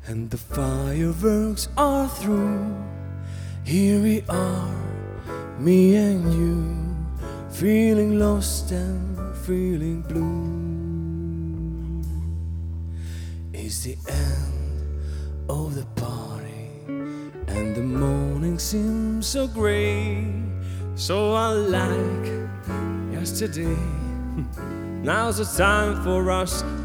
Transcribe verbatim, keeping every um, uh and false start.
and the fireworks are through. Here we are, me and you, feeling lost and feeling blue. It's the end of the party, and the morning seems so grey, so unlike yesterday. Now's the time for us